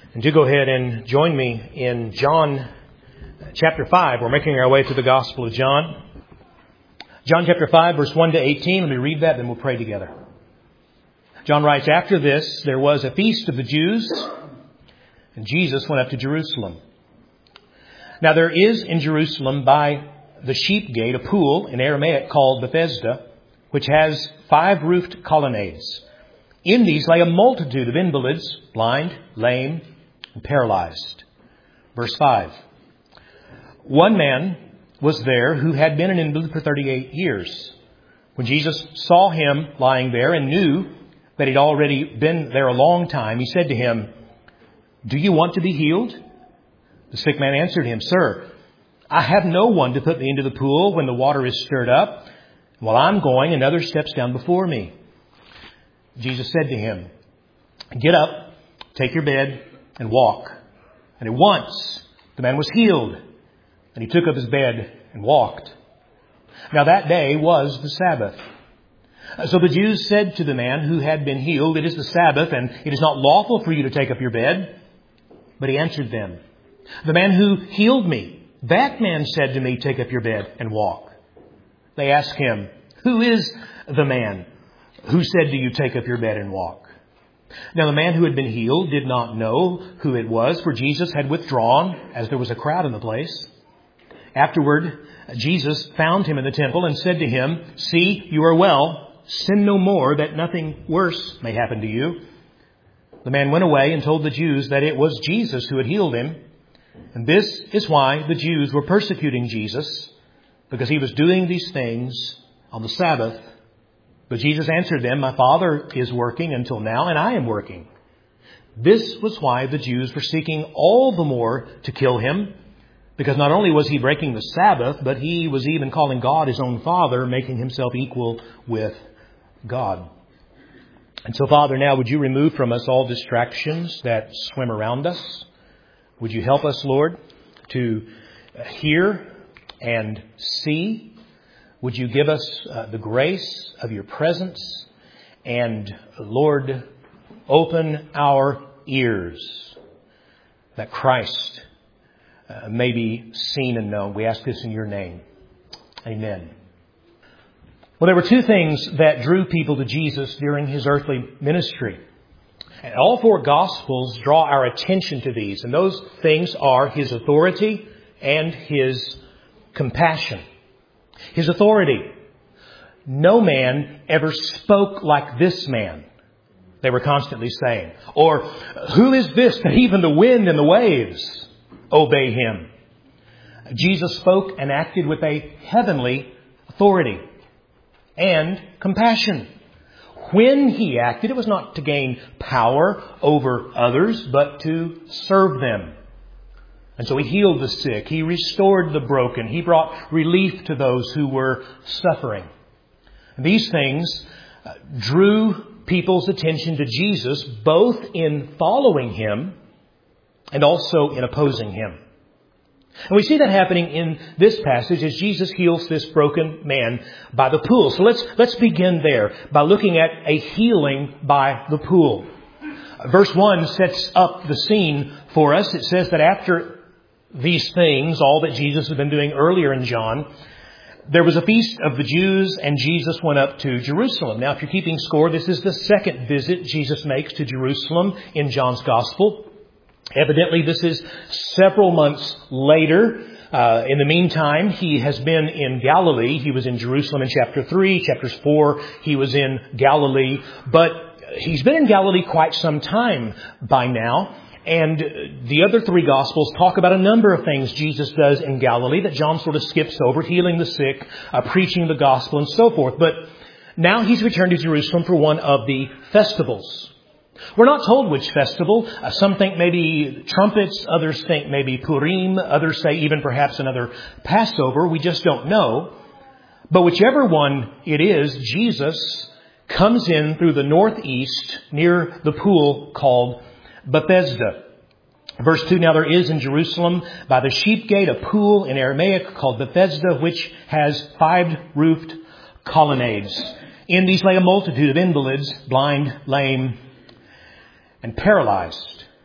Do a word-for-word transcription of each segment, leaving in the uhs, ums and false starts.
And do go ahead and join me in John chapter five. We're making our way to the Gospel of John. John chapter five, verse one to eighteen. Let me read that, then we'll pray together. John writes, "After this, there was a feast of the Jews, and Jesus went up to Jerusalem. Now there is in Jerusalem by the sheep gate a pool in Aramaic called Bethesda, which has five roofed colonnades. In these lay a multitude of invalids, blind, lame, and paralyzed." Verse five. "One man was there who had been an invalid for thirty-eight years. When Jesus saw him lying there and knew that he'd already been there a long time, he said to him, 'Do you want to be healed?' The sick man answered him, 'Sir, I have no one to put me into the pool when the water is stirred up. While I'm going, another steps down before me.' Jesus said to him, 'Get up, take your bed, and walk.' And at once the man was healed, and he took up his bed and walked. Now that day was the Sabbath. So the Jews said to the man who had been healed, 'It is the Sabbath, and it is not lawful for you to take up your bed.' But he answered them, 'The man who healed me, that man said to me, "Take up your bed and walk." They asked him, 'Who is the man who said to you, "Take up your bed and walk"?' Now the man who had been healed did not know who it was, for Jesus had withdrawn, as there was a crowd in the place. Afterward, Jesus found him in the temple and said to him, 'See, you are well. Sin no more, that nothing worse may happen to you.' The man went away and told the Jews that it was Jesus who had healed him. And this is why the Jews were persecuting Jesus, because he was doing these things on the Sabbath. But Jesus answered them, 'My Father is working until now, and I am working.' This was why the Jews were seeking all the more to kill him, because not only was he breaking the Sabbath, but he was even calling God his own Father, making himself equal with God. And so, Father, now would you remove from us all distractions that swim around us? Would you help us, Lord, to hear and see? Would you give us uh, the grace of your presence? And, Lord, open our ears that Christ uh, may be seen and known. We ask this in your name. Amen. Well, there were two things that drew people to Jesus during his earthly ministry. And all four Gospels draw our attention to these. And those things are his authority and his compassion. His authority. No man ever spoke like this man, they were constantly saying. Or, who is this that even the wind and the waves obey him? Jesus spoke and acted with a heavenly authority and compassion. When he acted, it was not to gain power over others, but to serve them. And so he healed the sick. He restored the broken. He brought relief to those who were suffering. And these things uh, drew people's attention to Jesus, both in following him and also in opposing him. And we see that happening in this passage as Jesus heals this broken man by the pool. So let's, let's begin there by looking at a healing by the pool. Verse one sets up the scene for us. It says that after these things, all that Jesus had been doing earlier in John, there was a feast of the Jews and Jesus went up to Jerusalem. Now, if you're keeping score, this is the second visit Jesus makes to Jerusalem in John's Gospel. Evidently, this is several months later. Uh, in the meantime, he has been in Galilee. He was in Jerusalem in chapter three. Chapters four, he was in Galilee. But he's been in Galilee quite some time by now. And the other three Gospels talk about a number of things Jesus does in Galilee that John sort of skips over, healing the sick, uh, preaching the gospel, and so forth. But now he's returned to Jerusalem for one of the festivals. We're not told which festival. Uh, some think maybe trumpets, others think maybe Purim, others say even perhaps another Passover. We just don't know. But whichever one it is, Jesus comes in through the northeast near the pool called Bethesda. Verse two, now there is in Jerusalem by the sheep gate a pool in Aramaic called Bethesda, which has five roofed colonnades. In these lay a multitude of invalids, blind, lame, and paralyzed.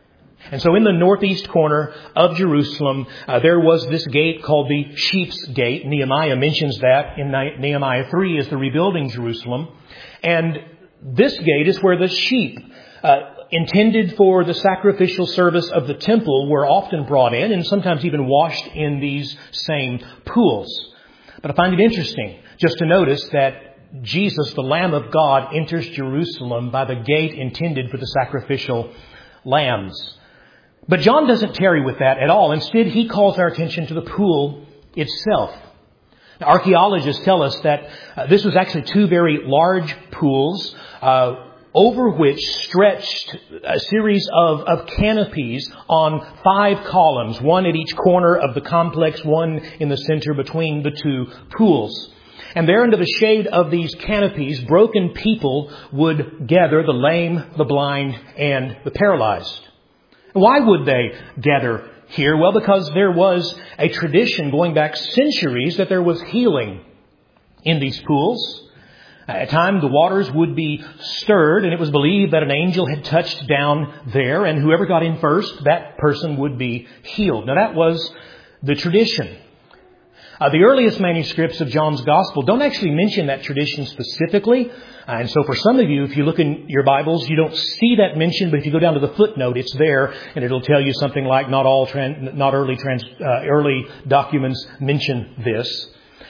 And so in the northeast corner of Jerusalem, uh, there was this gate called the Sheep's Gate. Nehemiah mentions that in Nehemiah three as they're rebuilding Jerusalem. And this gate is where the sheep, uh, intended for the sacrificial service of the temple, were often brought in and sometimes even washed in these same pools. But I find it interesting just to notice that Jesus, the Lamb of God, enters Jerusalem by the gate intended for the sacrificial lambs. But John doesn't tarry with that at all. Instead, he calls our attention to the pool itself. Now, archaeologists tell us that uh, this was actually two very large pools uh, over which stretched a series of, of canopies on five columns, one at each corner of the complex, one in the center between the two pools. And there under the shade of these canopies, broken people would gather, the lame, the blind, and the paralyzed. Why would they gather here? Well, because there was a tradition going back centuries that there was healing in these pools. At times the waters would be stirred, and it was believed that an angel had touched down there, and whoever got in first, that person would be healed. Now that was the tradition. Uh, the earliest manuscripts of John's Gospel don't actually mention that tradition specifically. Uh, and so for some of you, if you look in your Bibles, you don't see that mentioned. But if you go down to the footnote, it's there. And it'll tell you something like not all tran- not early trans- uh, early documents mention this.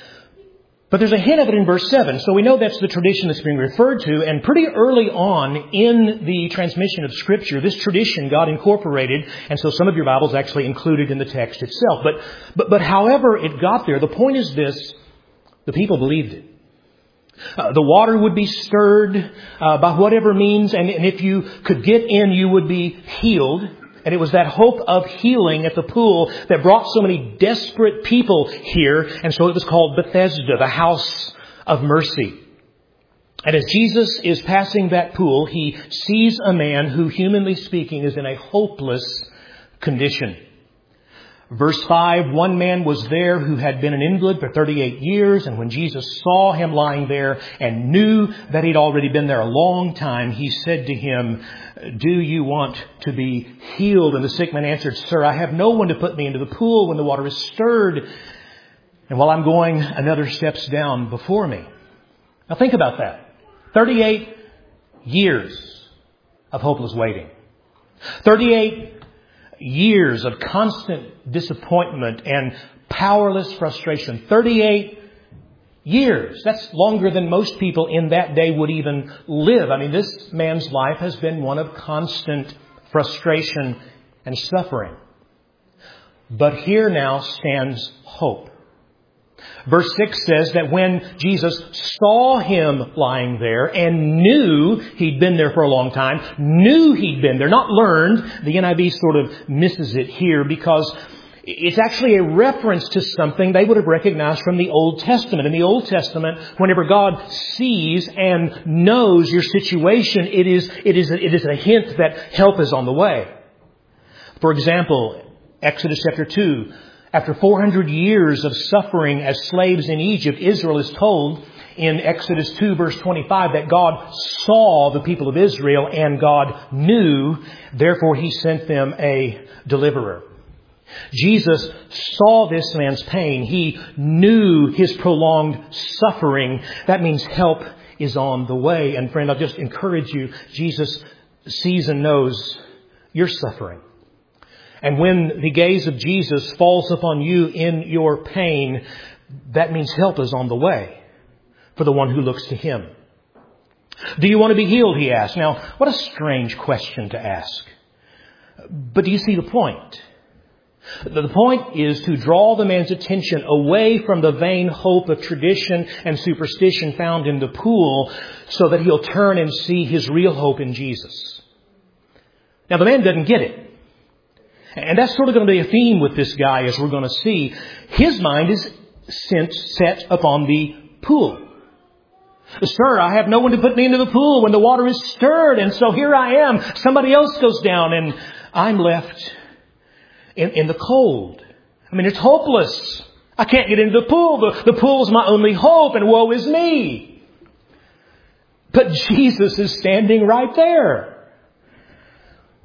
But there's a hint of it in verse seven. So we know that's the tradition that's being referred to. And pretty early on in the transmission of Scripture, this tradition got incorporated. And so some of your Bibles actually included in the text itself. But, but, but however it got there, the point is this: the people believed it. Uh, the water would be stirred uh, by whatever means. And, and if you could get in, you would be healed. And it was that hope of healing at the pool that brought so many desperate people here. And so it was called Bethesda, the house of mercy. And as Jesus is passing that pool, he sees a man who, humanly speaking, is in a hopeless condition. Verse five, one man was there who had been an invalid for thirty-eight years. And when Jesus saw him lying there and knew that he'd already been there a long time, he said to him, "Do you want to be healed?" And the sick man answered, "Sir, I have no one to put me into the pool when the water is stirred. And while I'm going, another steps down before me." Now think about that. thirty-eight years of hopeless waiting. thirty-eight years of constant disappointment and powerless frustration. thirty-eight years. That's longer than most people in that day would even live. I mean, this man's life has been one of constant frustration and suffering. But here now stands hope. Verse six says that when Jesus saw him lying there and knew he'd been there for a long time, knew he'd been there, not learned, the N I V sort of misses it here because it's actually a reference to something they would have recognized from the Old Testament. In the Old Testament, whenever God sees and knows your situation, it is, it is, it is a hint that help is on the way. For example, Exodus chapter two, after four hundred years of suffering as slaves in Egypt, Israel is told in Exodus two verse twenty-five that God saw the people of Israel and God knew, therefore he sent them a deliverer. Jesus saw this man's pain. He knew his prolonged suffering. That means help is on the way. And friend, I'll just encourage you, Jesus sees and knows your suffering. And when the gaze of Jesus falls upon you in your pain, that means help is on the way for the one who looks to him. Do you want to be healed? He asked. Now, what a strange question to ask. But do you see the point? The point is to draw the man's attention away from the vain hope of tradition and superstition found in the pool so that he'll turn and see his real hope in Jesus. Now, the man doesn't get it. And that's sort of going to be a theme with this guy, as we're going to see. His mind is set upon the pool. "Sir, I have no one to put me into the pool when the water is stirred. And so here I am. Somebody else goes down and I'm left in, in the cold. I mean, it's hopeless. I can't get into the pool. The, the pool's my only hope and woe is me." But Jesus is standing right there.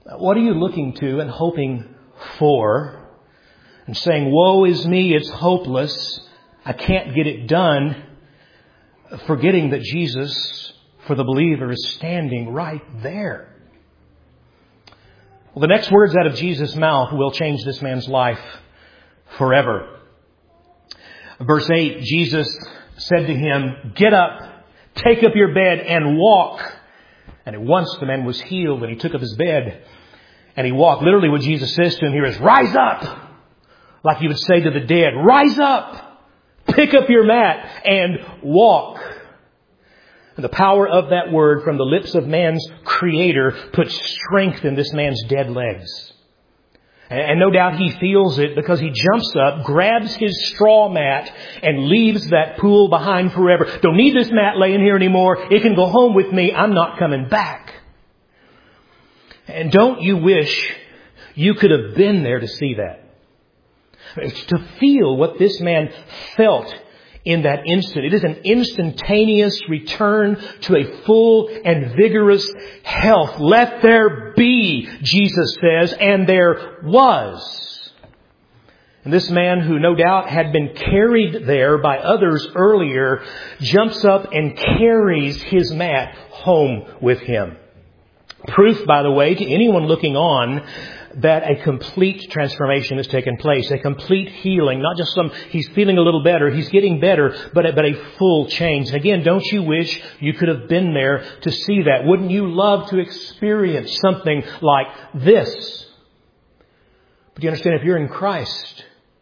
What are you looking to and hoping for and saying, woe is me, it's hopeless, I can't get it done, forgetting that Jesus, for the believer, is standing right there? Well, the next words out of Jesus' mouth will change this man's life forever. Verse eight, Jesus said to him, get up, take up your bed and walk. And at once the man was healed and he took up his bed and he walked. Literally what Jesus says to him here is, rise up. Like you would say to the dead, rise up, pick up your mat and walk. And the power of that word from the lips of man's Creator puts strength in this man's dead legs. And no doubt he feels it because he jumps up, grabs his straw mat, and leaves that pool behind forever. Don't need this mat laying here anymore. It can go home with me. I'm not coming back. And don't you wish you could have been there to see that? To feel what this man felt in that instant. It is an instantaneous return to a full and vigorous health. Let there be, Jesus says, and there was. And this man, who no doubt had been carried there by others earlier, jumps up and carries his mat home with him. Proof, by the way, to anyone looking on, that a complete transformation has taken place. A complete healing. Not just some, he's feeling a little better, he's getting better, but a, but a full change. And again, don't you wish you could have been there to see that? Wouldn't you love to experience something like this? But you understand, if you're in Christ,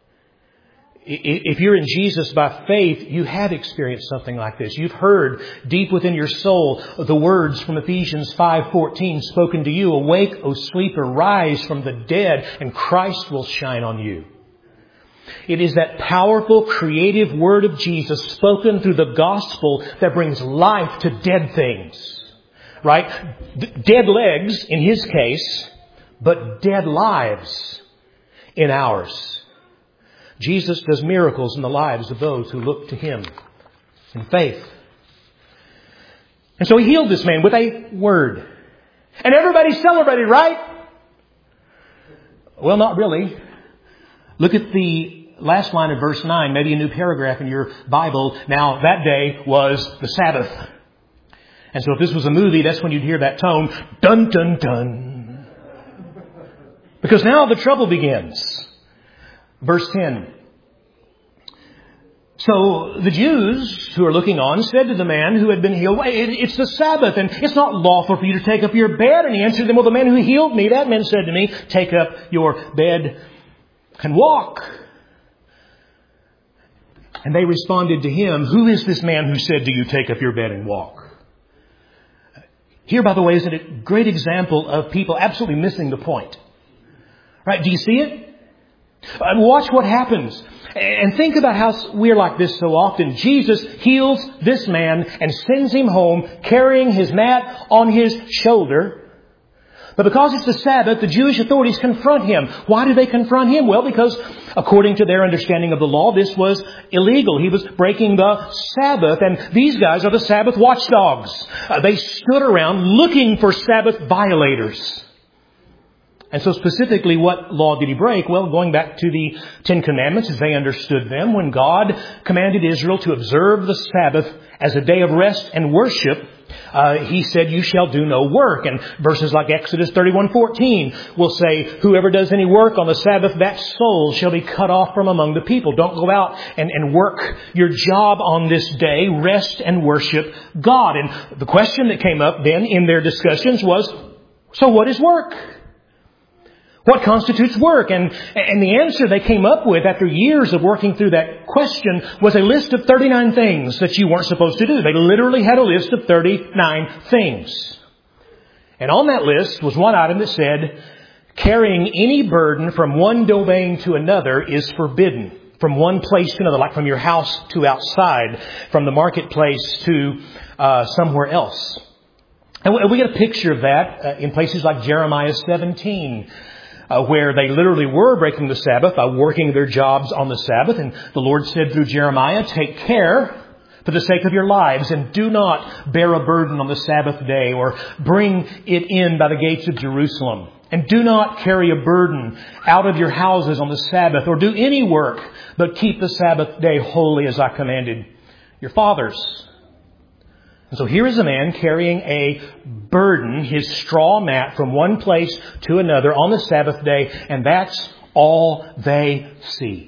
if you're in Jesus by faith, you have experienced something like this. You've heard deep within your soul the words from Ephesians five fourteen spoken to you. Awake, O sleeper, rise from the dead, and Christ will shine on you. It is that powerful, creative word of Jesus spoken through the gospel that brings life to dead things. Right? D- dead legs in his case, but dead lives in ours. Jesus does miracles in the lives of those who look to Him in faith. And so He healed this man with a word. And everybody celebrated, right? Well, not really. Look at the last line of verse nine, maybe a new paragraph in your Bible. Now, that day was the Sabbath. And so if this was a movie, that's when you'd hear that tone, dun, dun, dun. Because now the trouble begins. Verse ten. So the Jews who are looking on said to the man who had been healed, it's the Sabbath and it's not lawful for you to take up your bed. And he answered them, well, the man who healed me, that man said to me, take up your bed and walk. And they responded to him, who is this man who said to you, take up your bed and walk? Here, by the way, is a great example of people absolutely missing the point. Right? Do you see it? And watch what happens. And think about how we're like this so often. Jesus heals this man and sends him home carrying his mat on his shoulder. But because it's the Sabbath, the Jewish authorities confront him. Why do they confront him? Well, because according to their understanding of the law, this was illegal. He was breaking the Sabbath. And these guys are the Sabbath watchdogs. Uh, they stood around looking for Sabbath violators. And so specifically, what law did he break? Well, going back to the Ten Commandments as they understood them, when God commanded Israel to observe the Sabbath as a day of rest and worship, uh, He said, you shall do no work. And verses like Exodus thirty-one fourteen will say, whoever does any work on the Sabbath, that soul shall be cut off from among the people. Don't go out and, and work your job on this day. Rest and worship God. And the question that came up then in their discussions was, so what is work? What constitutes work? And, and the answer they came up with after years of working through that question was a list of thirty-nine things that you weren't supposed to do. They literally had a list of thirty-nine things. And on that list was one item that said, carrying any burden from one domain to another is forbidden. From one place to another, like from your house to outside, from the marketplace to uh, somewhere else. And we get a picture of that uh, in places like Jeremiah seventeen. Uh, where they literally were breaking the Sabbath by working their jobs on the Sabbath. And the Lord said through Jeremiah, take care for the sake of your lives and do not bear a burden on the Sabbath day or bring it in by the gates of Jerusalem. And do not carry a burden out of your houses on the Sabbath, or do any work, but keep the Sabbath day holy as I commanded your fathers. And so here is a man carrying a burden, his straw mat, from one place to another on the Sabbath day, and that's all they see.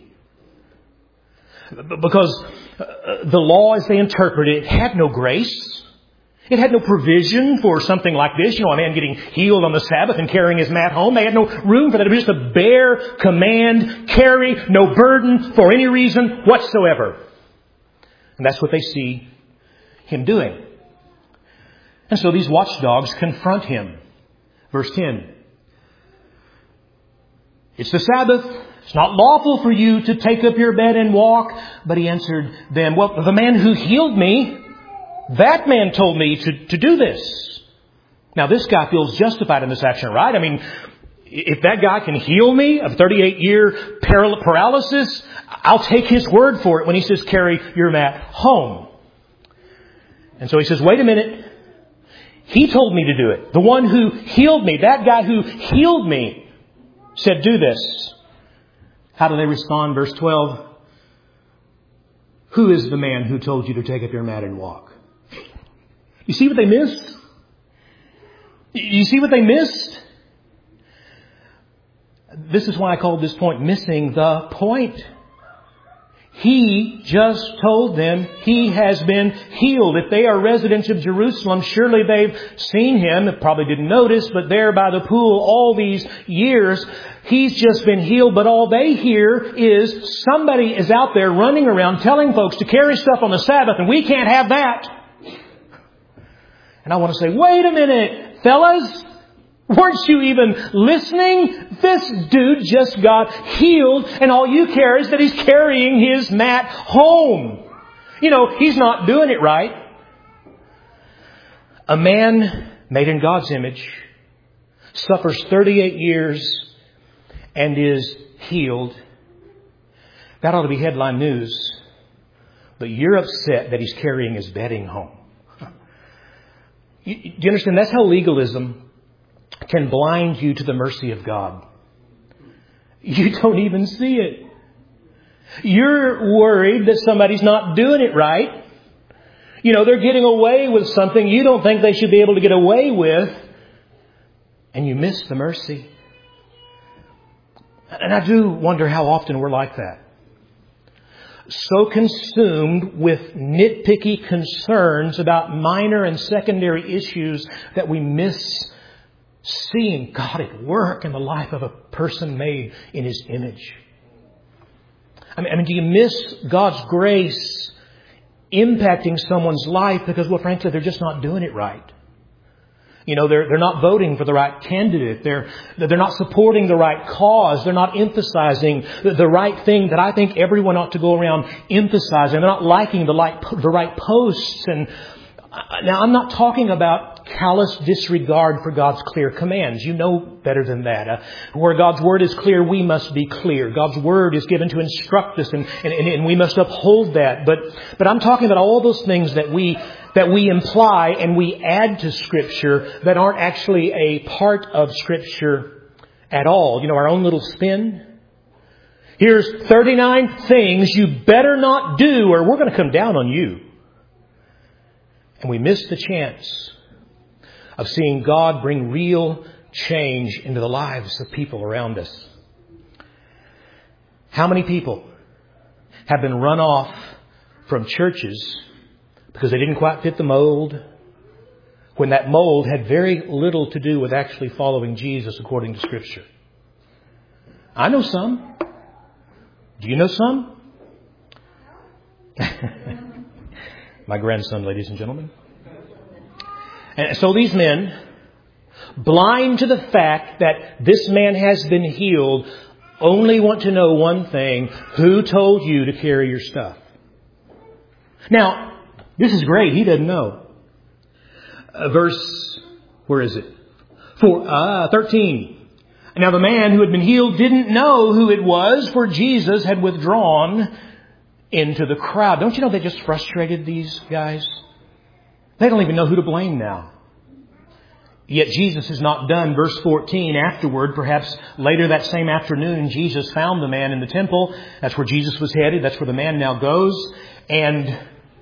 Because the law, as they interpret it, had no grace. It had no provision for something like this. You know, a man getting healed on the Sabbath and carrying his mat home. They had no room for that. It was just a bare command, carry, no burden for any reason whatsoever. And that's what they see him doing. And so these watchdogs confront him. Verse ten. It's the Sabbath. It's not lawful for you to take up your bed and walk. But he answered them, well, the man who healed me, that man told me to, to do this. Now, this guy feels justified in this action, right? I mean, if that guy can heal me of thirty-eight year paralysis, I'll take his word for it when he says, carry your mat home. And so he says, wait a minute. He told me to do it. The one who healed me, that guy who healed me, said, do this. How do they respond? Verse twelve. Who is the man who told you to take up your mat and walk? You see what they missed? You see what they missed? This is why I called this point missing the point. He just told them he has been healed. If they are residents of Jerusalem, surely they've seen him. They probably didn't notice, but there by the pool all these years, he's just been healed. But all they hear is somebody is out there running around telling folks to carry stuff on the Sabbath, and we can't have that. And I want to say, wait a minute, fellas. Weren't you even listening? This dude just got healed, and all you care is that he's carrying his mat home. You know, he's not doing it right. A man made in God's image suffers thirty-eight years and is healed. That ought to be headline news. But you're upset that he's carrying his bedding home. You, do you understand? That's how legalism can blind you to the mercy of God. You don't even see it. You're worried that somebody's not doing it right. You know, they're getting away with something you don't think they should be able to get away with. And you miss the mercy. And I do wonder how often we're like that. So consumed with nitpicky concerns about minor and secondary issues that we miss seeing God at work in the life of a person made in His image. I mean, I mean, do you miss God's grace impacting someone's life because, well, frankly, they're just not doing it right? You know, they're, they're not voting for the right candidate. They're, they're not supporting the right cause. They're not emphasizing the, the right thing that I think everyone ought to go around emphasizing. They're not liking the, like, the right posts. And now, I'm not talking about callous disregard for God's clear commands. You know better than that. Uh, where God's Word is clear, we must be clear. God's Word is given to instruct us, and, and, and we must uphold that. But but I'm talking about all those things that we that we imply and we add to Scripture that aren't actually a part of Scripture at all. You know, our own little spin. Here's thirty-nine things you better not do, or we're going to come down on you. And we miss the chance of seeing God bring real change into the lives of people around us. How many people have been run off from churches because they didn't quite fit the mold, when that mold had very little to do with actually following Jesus according to Scripture? I know some. Do you know some? My grandson, ladies and gentlemen. And so these men, blind to the fact that this man has been healed, only want to know one thing: who told you to carry your stuff? Now, this is great. He doesn't know. Uh, verse, where is it? Four, uh, thirteen. Now the man who had been healed didn't know who it was, for Jesus had withdrawn into the crowd. Don't you know that just frustrated these guys? They don't even know who to blame now. Yet Jesus is not done. Verse fourteen, afterward, perhaps later that same afternoon, Jesus found the man in the temple. That's where Jesus was headed. That's where the man now goes. And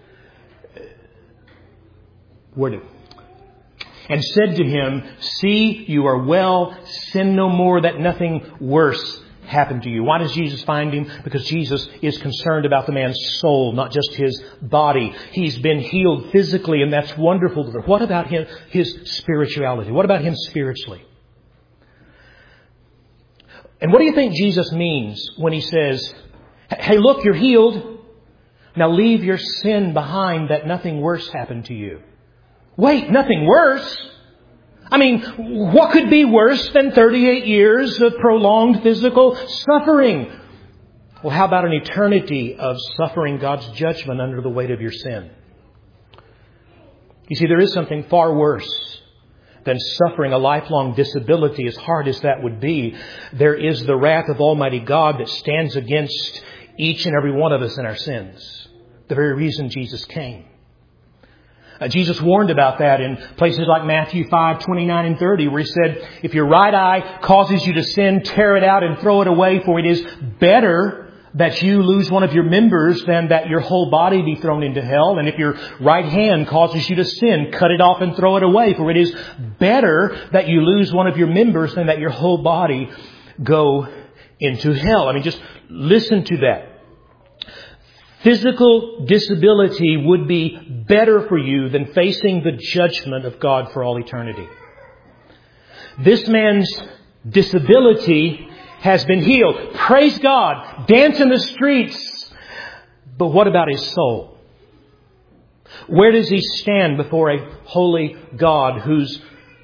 where did and said to him, "See, you are well. Sin no more, that nothing worse happen to you." Why does Jesus find him? Because Jesus is concerned about the man's soul, not just his body. He's been healed physically, and that's wonderful. But what about him, his spirituality? What about him spiritually? And what do you think Jesus means when he says, "Hey, look, you're healed. Now leave your sin behind, that nothing worse happened to you"? Wait, nothing worse? I mean, what could be worse than thirty-eight years of prolonged physical suffering? Well, how about an eternity of suffering God's judgment under the weight of your sin? You see, there is something far worse than suffering a lifelong disability, as hard as that would be. There is the wrath of Almighty God that stands against each and every one of us in our sins. The very reason Jesus came. Uh, Jesus warned about that in places like Matthew five, twenty-nine and thirty, where He said, "If your right eye causes you to sin, tear it out and throw it away, for it is better that you lose one of your members than that your whole body be thrown into hell. And if your right hand causes you to sin, cut it off and throw it away, for it is better that you lose one of your members than that your whole body go into hell." I mean, just listen to that. Physical disability would be better for you than facing the judgment of God for all eternity. This man's disability has been healed. Praise God. Dance in the streets. But what about his soul? Where does he stand before a holy God whose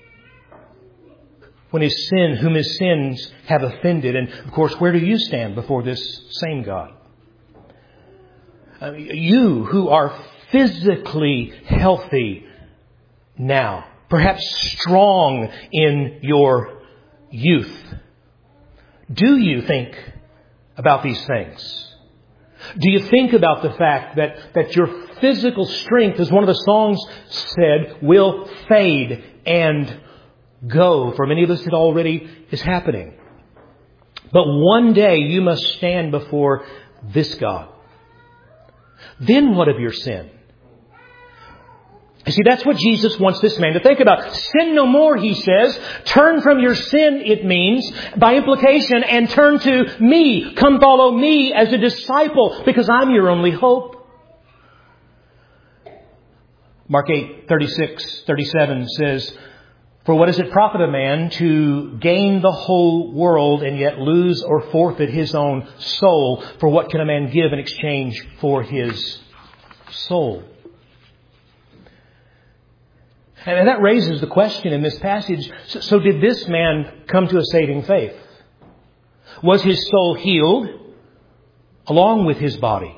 when his sin, whom his sins have offended? And of course, where do you stand before this same God? Uh, you who are physically healthy now, perhaps strong in your youth, do you think about these things? Do you think about the fact that, that your physical strength, as one of the songs said, will fade and go? For many of us, it already is happening. But one day you must stand before this God. Then what of your sin? You see, that's what Jesus wants this man to think about. Sin no more, he says. Turn from your sin, it means, by implication, and turn to me. Come follow me as a disciple, because I'm your only hope. Mark eight, thirty-six, thirty-seven says, "For what does it profit a man to gain the whole world and yet lose or forfeit his own soul? For what can a man give in exchange for his soul?" And that raises the question in this passage. So, so did this man come to a saving faith? Was his soul healed along with his body?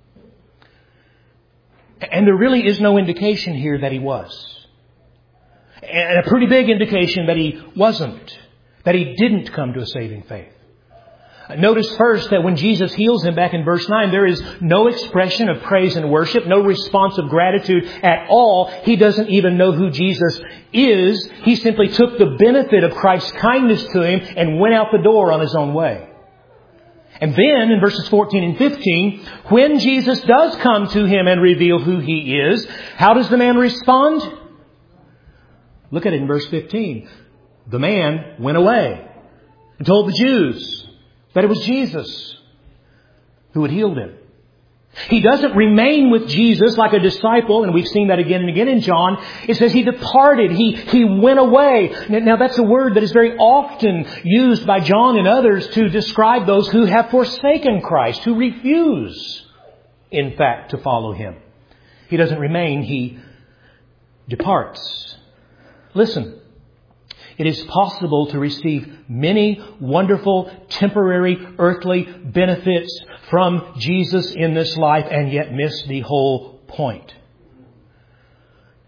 And there really is no indication here that he was. And a pretty big indication that he wasn't, that he didn't come to a saving faith. Notice first that when Jesus heals him back in verse nine, there is no expression of praise and worship, no response of gratitude at all. He doesn't even know who Jesus is. He simply took the benefit of Christ's kindness to him and went out the door on his own way. And then in verses fourteen and fifteen, when Jesus does come to him and reveal who he is, how does the man respond? Look at it in verse fifteen. The man went away and told the Jews that it was Jesus who had healed him. He doesn't remain with Jesus like a disciple, and we've seen that again and again in John. It says he departed. He, he went away. Now that's a word that is very often used by John and others to describe those who have forsaken Christ, who refuse, in fact, to follow him. He doesn't remain. He departs. Listen. It is possible to receive many wonderful, temporary, earthly benefits from Jesus in this life and yet miss the whole point.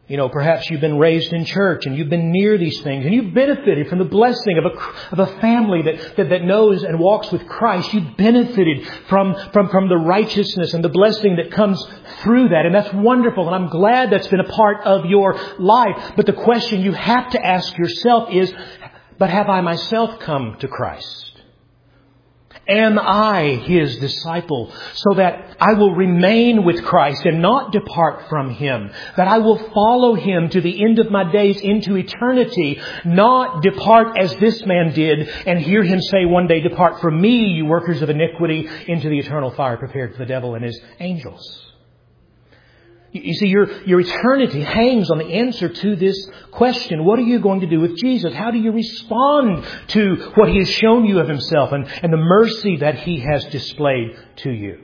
You know, perhaps you've been raised in church and you've been near these things and you've benefited from the blessing of a, of a family that, that, that knows and walks with Christ. You've benefited from, from, from the righteousness and the blessing that comes through that. And that's wonderful. And I'm glad that's been a part of your life. But the question you have to ask yourself is, but have I myself come to Christ? Am I His disciple, so that I will remain with Christ and not depart from Him? That I will follow Him to the end of my days into eternity, not depart as this man did and hear Him say one day, "Depart from me, you workers of iniquity, into the eternal fire prepared for the devil and his angels." You see, your, your eternity hangs on the answer to this question. What are you going to do with Jesus? How do you respond to what He has shown you of Himself and, and the mercy that He has displayed to you?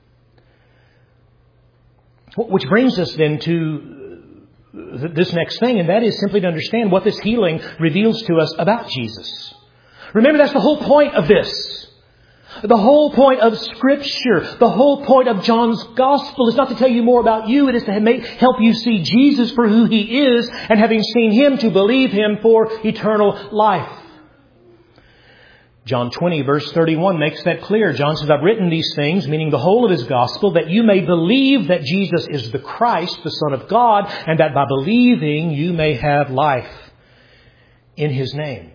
Which brings us then to this next thing, and that is simply to understand what this healing reveals to us about Jesus. Remember, that's the whole point of this. The whole point of Scripture, the whole point of John's Gospel is not to tell you more about you. It is to make, help you see Jesus for who He is, and having seen Him, to believe Him for eternal life. John twenty verse thirty-one makes that clear. John says, "I've written these things," meaning the whole of his Gospel, "that you may believe that Jesus is the Christ, the Son of God, and that by believing you may have life in His name."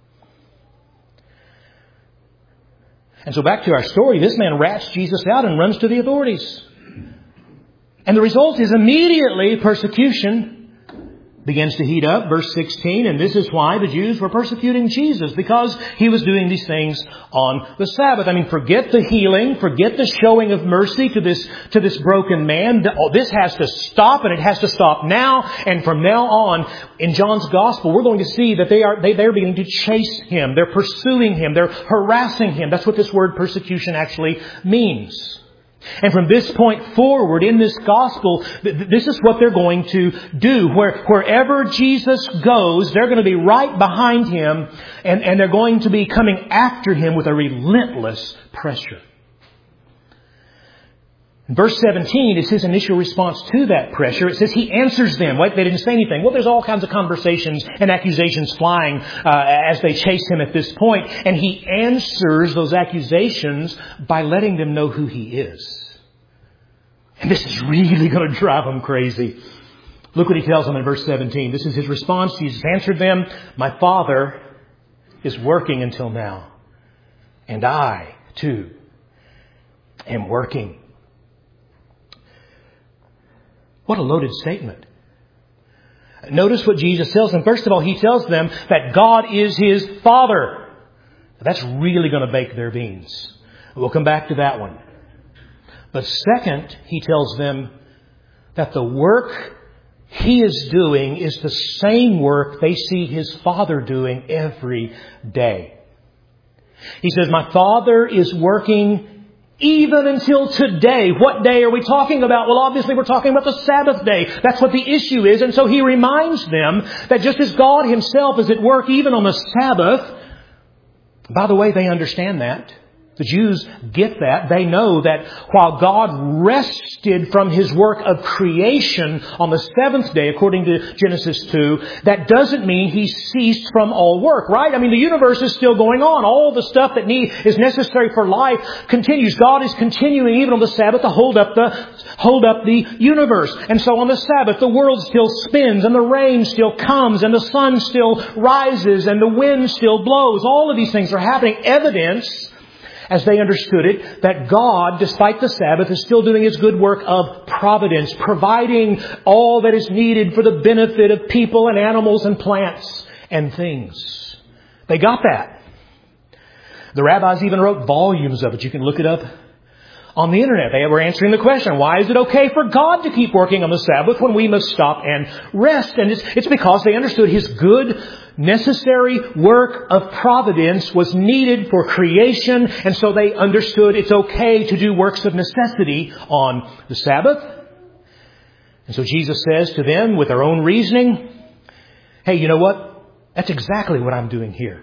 And so back to our story, this man rats Jesus out and runs to the authorities. And the result is immediately persecution begins to heat up. Verse sixteen, "And this is why the Jews were persecuting Jesus, because He was doing these things on the Sabbath." I mean, forget the healing, forget the showing of mercy to this, to this broken man. This has to stop, and it has to stop now. And from now on, in John's Gospel, we're going to see that they are, they, they're beginning to chase Him. They're pursuing Him. They're harassing Him. That's what this word persecution actually means. And from this point forward in this gospel, this is what they're going to do. Where, wherever Jesus goes, they're going to be right behind Him, and, and they're going to be coming after Him with a relentless pressure. In verse seventeen is His initial response to that pressure. It says He answers them. Wait, they didn't say anything. Well, there's all kinds of conversations and accusations flying uh, as they chase Him at this point. And He answers those accusations by letting them know who He is. And this is really going to drive them crazy. Look what He tells them in verse seventeen. This is His response. He's answered them, "My Father is working until now, and I, too, am working." What a loaded statement. Notice what Jesus tells them. First of all, He tells them that God is His Father. That's really going to bake their beans. We'll come back to that one. But second, He tells them that the work He is doing is the same work they see His Father doing every day. He says, "My Father is working even until today." What day are we talking about? Well, obviously we're talking about the Sabbath day. That's what the issue is. And so He reminds them that just as God Himself is at work even on the Sabbath, by the way, they understand that. The Jews get that. They know that while God rested from His work of creation on the seventh day, according to Genesis two, that doesn't mean He ceased from all work, right? I mean, the universe is still going on. All the stuff that need, is necessary for life continues. God is continuing even on the Sabbath to hold up the, hold up the universe. And so on the Sabbath, the world still spins, and the rain still comes, and the sun still rises, and the wind still blows. All of these things are happening. Evidence, as they understood it, that God, despite the Sabbath, is still doing His good work of providence, providing all that is needed for the benefit of people and animals and plants and things. They got that. The rabbis even wrote volumes of it. You can look it up on the internet. They were answering the question, why is it okay for God to keep working on the Sabbath when we must stop and rest? And it's, it's because they understood His good, necessary work of providence was needed for creation. And so they understood it's okay to do works of necessity on the Sabbath. And so Jesus says to them with their own reasoning, hey, you know what? That's exactly what I'm doing here.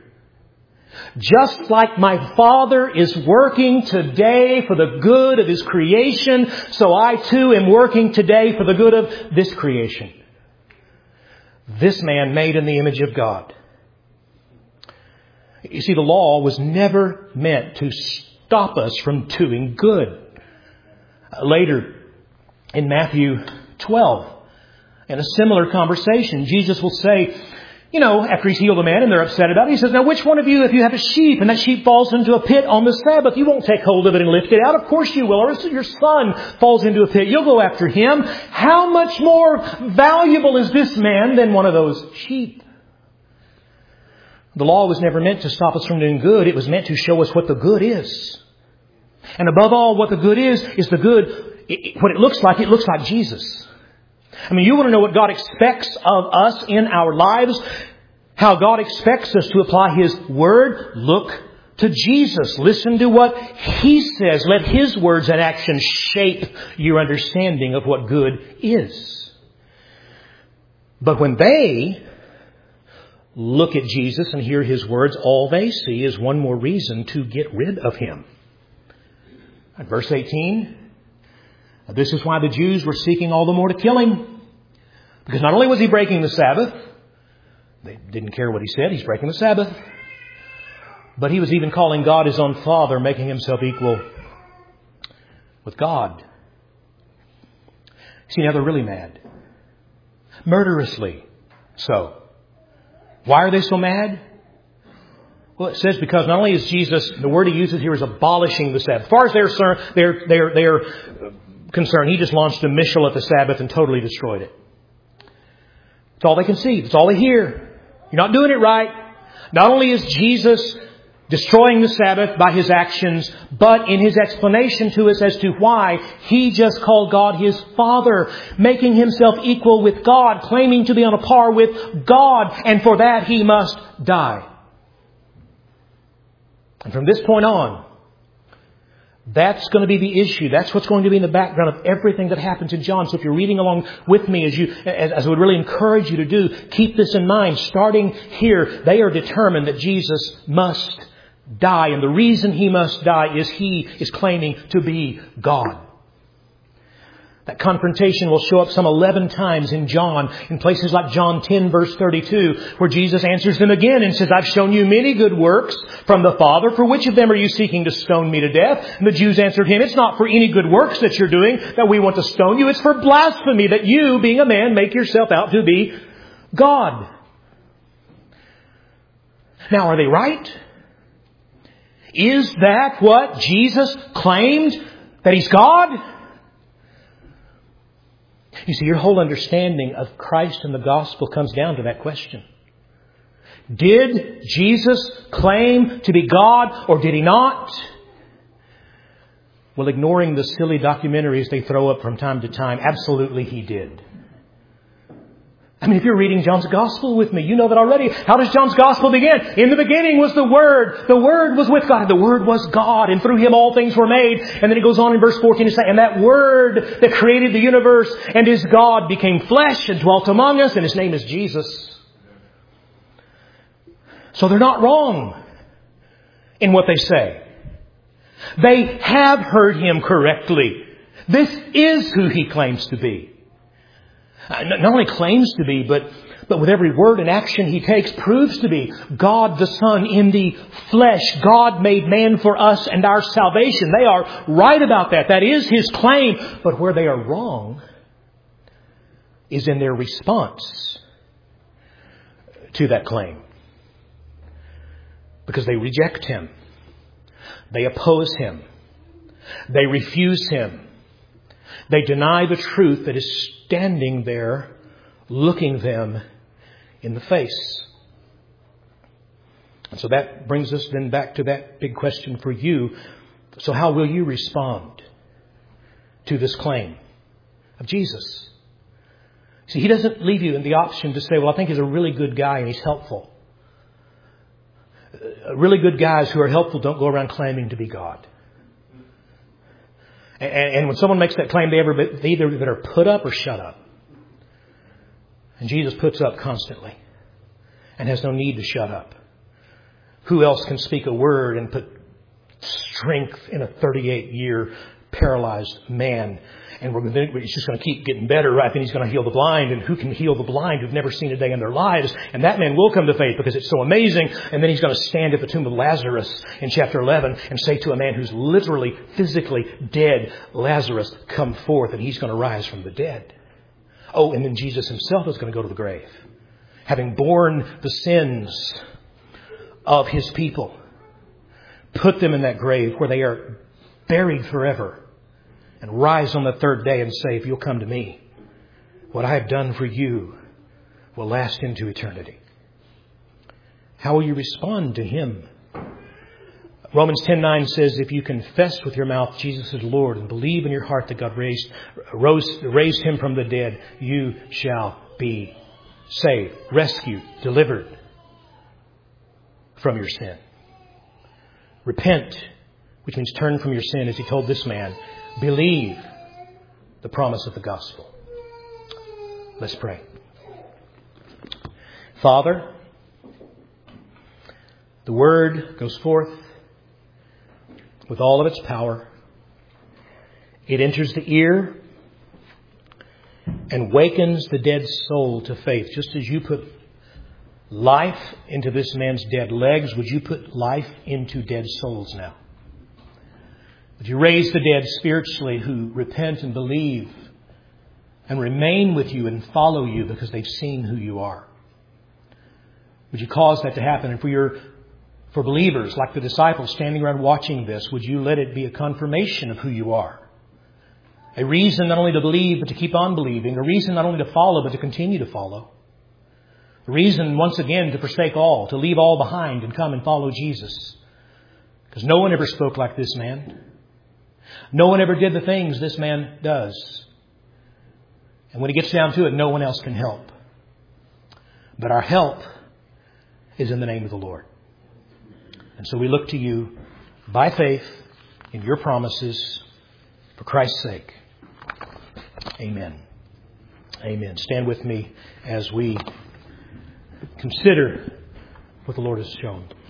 Just like my Father is working today for the good of His creation, so I too am working today for the good of this creation. This man made in the image of God. You see, the law was never meant to stop us from doing good. Later, in Matthew twelve, in a similar conversation, Jesus will say, you know, after he's healed a man and they're upset about it, he says, now which one of you, if you have a sheep and that sheep falls into a pit on the Sabbath, you won't take hold of it and lift it out? Of course you will. Or if your son falls into a pit, you'll go after him. How much more valuable is this man than one of those sheep? The law was never meant to stop us from doing good. It was meant to show us what the good is. And above all, what the good is, is the good, it, what it looks like, it looks like Jesus. I mean, you want to know what God expects of us in our lives? How God expects us to apply His Word? Look to Jesus. Listen to what He says. Let His words and actions shape your understanding of what good is. But when they look at Jesus and hear His words, all they see is one more reason to get rid of Him. At verse eighteen, this is why the Jews were seeking all the more to kill Him. Because not only was He breaking the Sabbath, they didn't care what He said, He's breaking the Sabbath, but He was even calling God His own Father, making Himself equal with God. See, now they're really mad. Murderously so. Why are they so mad? Well, it says because not only is Jesus, the word He uses here is abolishing the Sabbath. As far as they're, they're, they're, they're concerned, He just launched a missile at the Sabbath and totally destroyed it. That's all they can see. That's all they hear. You're not doing it right. Not only is Jesus destroying the Sabbath by His actions, but in His explanation to us as to why, He just called God His Father, making Himself equal with God, claiming to be on a par with God, and for that He must die. And from this point on, that's going to be the issue. That's what's going to be in the background of everything that happens in John. So if you're reading along with me, as you, as, as I would really encourage you to do, keep this in mind. Starting here, they are determined that Jesus must die. And the reason He must die is He is claiming to be God. That confrontation will show up some eleven times in John, in places like John ten verse thirty-two, where Jesus answers them again and says, I've shown you many good works from the Father. For which of them are you seeking to stone me to death? And the Jews answered Him, it's not for any good works that you're doing that we want to stone you. It's for blasphemy that you, being a man, make yourself out to be God. Now, are they right? Is that what Jesus claimed? That He's God? You see, your whole understanding of Christ and the gospel comes down to that question. Did Jesus claim to be God or did He not? Well, ignoring the silly documentaries they throw up from time to time, absolutely He did. I mean, if you're reading John's Gospel with me, you know that already. How does John's Gospel begin? In the beginning was the Word. The Word was with God. The Word was God. And through Him all things were made. And then it goes on in verse fourteen to say, and that Word that created the universe and is God became flesh and dwelt among us. And His name is Jesus. So they're not wrong in what they say. They have heard Him correctly. This is who He claims to be. Not only claims to be, but, but with every word and action He takes, proves to be God the Son in the flesh. God made man for us and our salvation. They are right about that. That is His claim. But where they are wrong is in their response to that claim. Because they reject Him. They oppose Him. They refuse Him. They deny the truth that is standing there, looking them in the face. And so that brings us then back to that big question for you. So how will you respond to this claim of Jesus? See, He doesn't leave you in the option to say, well, I think He's a really good guy and He's helpful. Really good guys who are helpful don't go around claiming to be God. And, and when someone makes that claim, they, ever, they either better put up or shut up. And Jesus puts up constantly and has no need to shut up. Who else can speak a word and put strength in a thirty-eight year paralyzed man? And we're, it's just going to keep getting better, right? Then he's going to heal the blind. And who can heal the blind who've never seen a day in their lives? And that man will come to faith because it's so amazing. And then he's going to stand at the tomb of Lazarus in chapter eleven and say to a man who's literally, physically dead, Lazarus, come forth. And he's going to rise from the dead. Oh, and then Jesus himself is going to go to the grave, having borne the sins of his people, put them in that grave where they are buried forever, and rise on the third day and say, if you'll come to me, what I have done for you will last into eternity. How will you respond to him? Romans ten nine says, if you confess with your mouth Jesus is Lord and believe in your heart that God raised, rose, raised him from the dead, you shall be saved, rescued, delivered from your sin. Repent, which means turn from your sin, as he told this man. Believe the promise of the gospel. Let's pray. Father, the word goes forth with all of its power. It enters the ear and wakens the dead soul to faith. Just as you put life into this man's dead legs, would you put life into dead souls now? Would you raise the dead spiritually who repent and believe and remain with you and follow you because they've seen who you are? Would you cause that to happen? And for your for believers like the disciples standing around watching this, would you let it be a confirmation of who you are? A reason not only to believe but to keep on believing. A reason not only to follow but to continue to follow. A reason once again to forsake all, to leave all behind and come and follow Jesus. Because no one ever spoke like this man. No one ever did the things this man does. And when it gets down to it, no one else can help. But our help is in the name of the Lord. And so we look to you by faith in your promises for Christ's sake. Amen. Amen. Stand with me as we consider what the Lord has shown.